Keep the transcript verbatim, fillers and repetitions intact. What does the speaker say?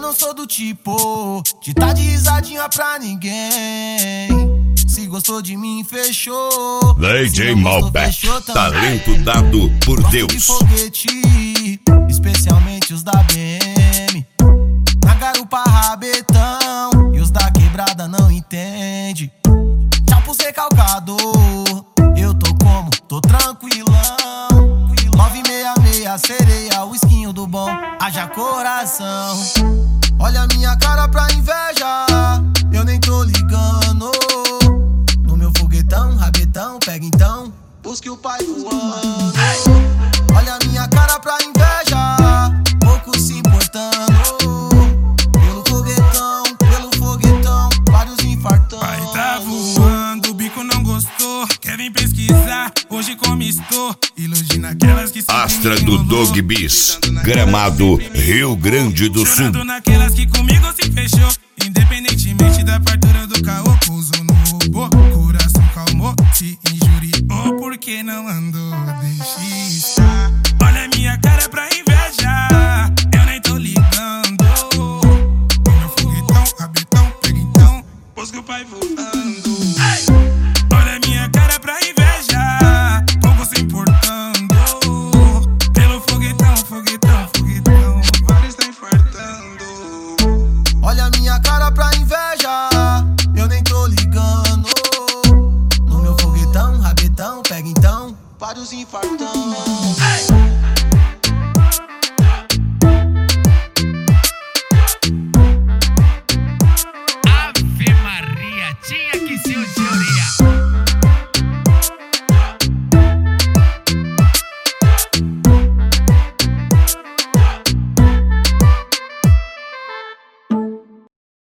não sou do tipo de tá de risadinha pra ninguém. Se gostou de mim, fechou. D J Malbec, talento também. dado por Gosto Deus. de foguete, especialmente os da B M. Na garupa rabetão, e os da quebrada não entende. Tchau pros recalcador, eu tô como? Tô tranquilão. nove seis seis, sereia, o esquinho do bom, haja coração. Olha minha cara pra inveja, eu nem tô ligando. No meu foguetão, rabetão, pega então, busque o pai voando. Olha minha cara pra inveja, pouco se importando. Pelo foguetão, pelo foguetão, vários infartão. Pai tá voando, o bico não gostou. Quer vir pesquisar, hoje como estou. Iludindo aquelas que sempre Astra me do enrolou. Dog Bis, Gramado, Rio Grande do Sul. Chorando naquelas que comigo se fechou. Independentemente da fartura do caô, pousou no robô. Coração calmou, se injuriou porque não andou. Deixa estar. Olha minha cara pra